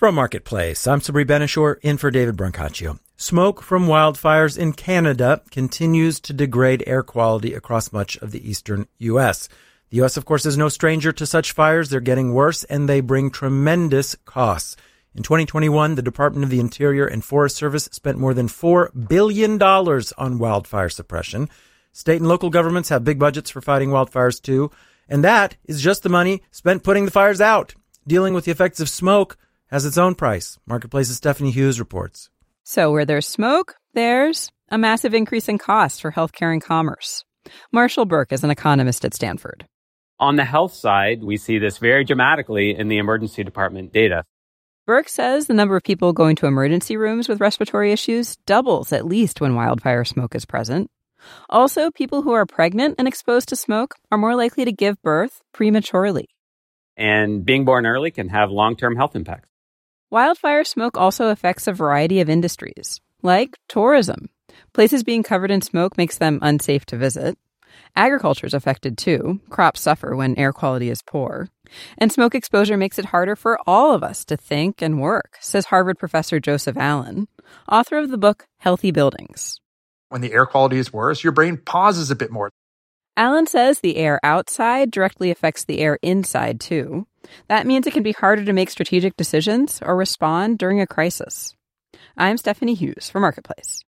From Marketplace, I'm Sabri Ben-Achour in for David Brancaccio. Smoke from wildfires in Canada continues to degrade air quality across much of the eastern U.S. The U.S., of course, is no stranger to such fires. They're getting worse, and they bring tremendous costs. In 2021, the Department of the Interior and Forest Service spent more than $4 billion on wildfire suppression. State and local governments have big budgets for fighting wildfires, too. And that is just the money spent putting the fires out. Dealing with the effects of smoke has its own price. Marketplace's Stephanie Hughes reports. So where there's smoke, there's a massive increase in costs for healthcare and commerce. Marshall Burke is an economist at Stanford. On the health side, we see this very dramatically in the emergency department data. Burke says the number of people going to emergency rooms with respiratory issues doubles at least when wildfire smoke is present. Also, people who are pregnant and exposed to smoke are more likely to give birth prematurely. And being born early can have long-term health impacts. Wildfire smoke also affects a variety of industries, like tourism. Places being covered in smoke makes them unsafe to visit. Agriculture is affected too. Crops suffer when air quality is poor. And smoke exposure makes it harder for all of us to think and work, says Harvard professor Joseph Allen, author of the book Healthy Buildings. When the air quality is worse, your brain pauses a bit more. Allen says the air outside directly affects the air inside too. That means it can be harder to make strategic decisions or respond during a crisis. I'm Stephanie Hughes for Marketplace.